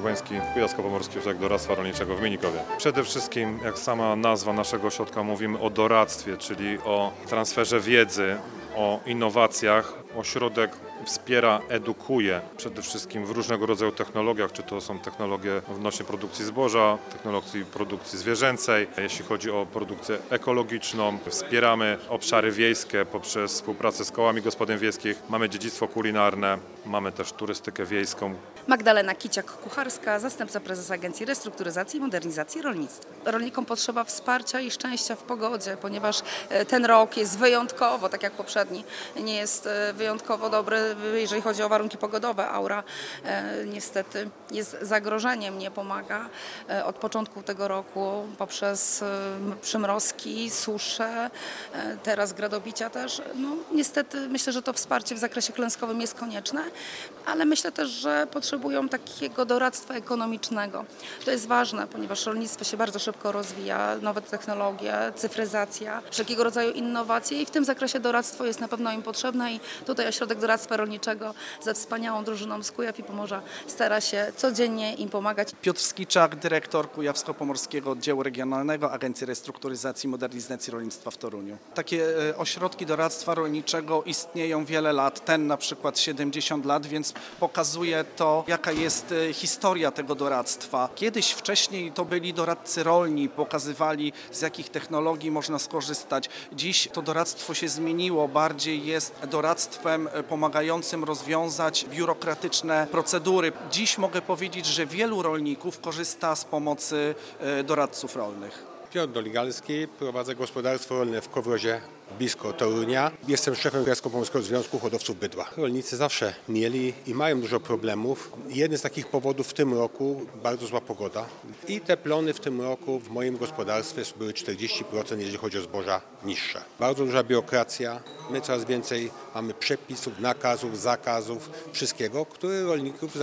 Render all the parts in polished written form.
Urbański, Kujawsko-Pomorski Ośrodek Doradztwa Rolniczego w Minikowie. Przede wszystkim, jak sama nazwa naszego ośrodka, mówimy o doradztwie, czyli o transferze wiedzy, o innowacjach. Ośrodek wspiera, edukuje przede wszystkim w różnego rodzaju technologiach, czy to są technologie odnośnie produkcji zboża, technologii produkcji zwierzęcej. Jeśli chodzi o produkcję ekologiczną, wspieramy obszary wiejskie poprzez współpracę z kołami gospodyń wiejskich. Mamy dziedzictwo kulinarne, mamy też turystykę wiejską. Magdalena Kiciak-Kucharska, zastępca prezesa Agencji Restrukturyzacji i Modernizacji Rolnictwa. Rolnikom potrzeba wsparcia i szczęścia w pogodzie, ponieważ ten rok jest wyjątkowo, tak jak poprzedni, nie jest wyjątkowo dobry, jeżeli chodzi o warunki pogodowe. Aura niestety jest zagrożeniem, nie pomaga od początku tego roku poprzez przymrozki, susze, teraz gradobicia też. No, niestety myślę, że to wsparcie w zakresie klęskowym jest konieczne, ale myślę też, że potrzebują takiego doradztwa ekonomicznego. To jest ważne, ponieważ rolnictwo się bardzo szybko rozwija, nowe technologie, cyfryzacja, wszelkiego rodzaju innowacje i w tym zakresie doradztwo jest na pewno im potrzebne i tutaj Ośrodek Doradztwa Rolniczego ze wspaniałą drużyną z Kujaw i Pomorza stara się codziennie im pomagać. Piotr Skiczak, dyrektor Kujawsko-Pomorskiego Oddziału Regionalnego Agencji Restrukturyzacji i Modernizacji Rolnictwa w Toruniu. Takie ośrodki doradztwa rolniczego istnieją wiele lat, ten na przykład 70 lat, więc pokazuje to, jaka jest historia tego doradztwa. Kiedyś wcześniej to byli doradcy rolni, pokazywali, z jakich technologii można skorzystać. Dziś to doradztwo się zmieniło, bardziej jest doradztwem pomagającym rozwiązać biurokratyczne procedury. Dziś mogę powiedzieć, że wielu rolników korzysta z pomocy doradców rolnych. Piotr Doligalski, prowadzę gospodarstwo rolne w Kowrozie, blisko Torunia. Jestem szefem Kujawsko-Pomorskiego Związku Hodowców Bydła. Rolnicy zawsze mieli i mają dużo problemów. Jeden z takich powodów w tym roku bardzo zła pogoda. I te plony w tym roku w moim gospodarstwie były 40%, jeżeli chodzi o zboża, niższe. Bardzo duża biurokracja. My coraz więcej mamy przepisów, nakazów, zakazów, wszystkiego, które rolników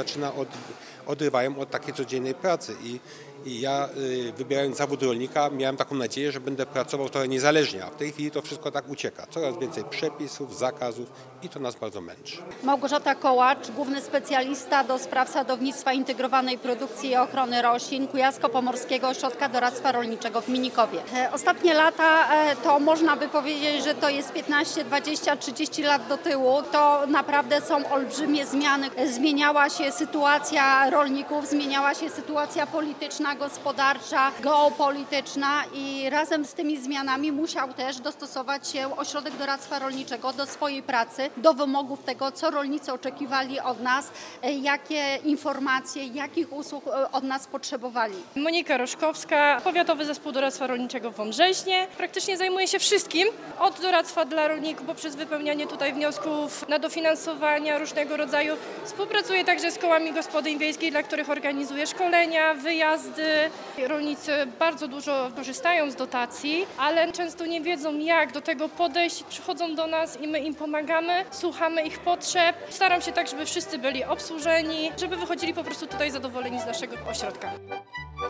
odrywają od takiej codziennej pracy. I ja, wybierając zawód rolnika, miałem taką nadzieję, że będę pracował trochę niezależnie, a w tej chwili to wszystko tak ucieka. Coraz więcej przepisów, zakazów i to nas bardzo męczy. Małgorzata Kołacz, główny specjalista do spraw sadownictwa, integrowanej produkcji i ochrony roślin Kujawsko-Pomorskiego Ośrodka Doradztwa Rolniczego w Minikowie. Ostatnie lata to można by powiedzieć, że to jest 15, 20, 30 lat do tyłu. To naprawdę są olbrzymie zmiany. Zmieniała się sytuacja rolników, zmieniała się sytuacja polityczna, gospodarcza, geopolityczna i razem z tymi zmianami musiał też dostosować się Ośrodek Doradztwa Rolniczego do swojej pracy, do wymogów tego, co rolnicy oczekiwali od nas, jakie informacje, jakich usług od nas potrzebowali. Monika Roszkowska, Powiatowy Zespół Doradztwa Rolniczego w Wąbrzeźnie. Praktycznie zajmuję się wszystkim, od doradztwa dla rolników poprzez wypełnianie tutaj wniosków na dofinansowania różnego rodzaju. Współpracuję także z kołami gospodyń wiejskich, dla których organizuję szkolenia, wyjazdy. Rolnicy bardzo dużo korzystają z dotacji, ale często nie wiedzą, jak do tego podejść. Przychodzą do nas i my im pomagamy, słuchamy ich potrzeb. Staram się tak, żeby wszyscy byli obsłużeni, żeby wychodzili po prostu tutaj zadowoleni z naszego ośrodka.